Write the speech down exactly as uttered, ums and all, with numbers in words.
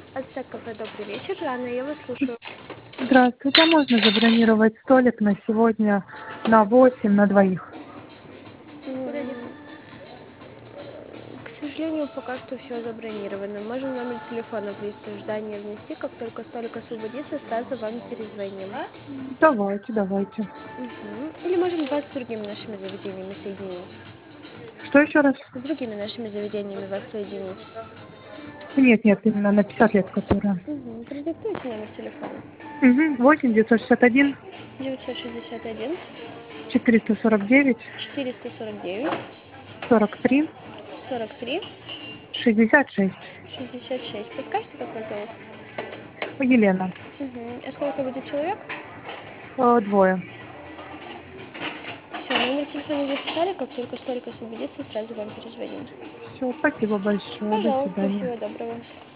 Ацтек Кафе, добрый вечер. Жанна, я вас слушаю. Здравствуйте, а можно забронировать столик на сегодня на восемь на двоих? М, К сожалению, пока что все забронировано. Можем номер телефона в лист ожидания внести. Как только столик освободится, сразу вам перезвоним. Давайте, давайте. Мгм. Или можем вас с другими нашими заведениями соединить. Что еще раз? С другими нашими заведениями вас соединить. Нет, нет, именно на пятьдесят лет, которая. Угу. Продиктуйте номер телефона. Угу. восемь девятьсот шестьдесят один девятьсот шестьдесят один четыреста сорок девять четыреста сорок девять сорок три сорок три шестьдесят шесть. шестьдесят шесть. Подскажите, как вас зовут? Елена. Угу. А сколько будет человек? Э, двое. Все, номер телефона записали. Как только столик освободится, сразу вам перезвоним. Все, спасибо большое. До Пожалуйста, свидания. всего доброго.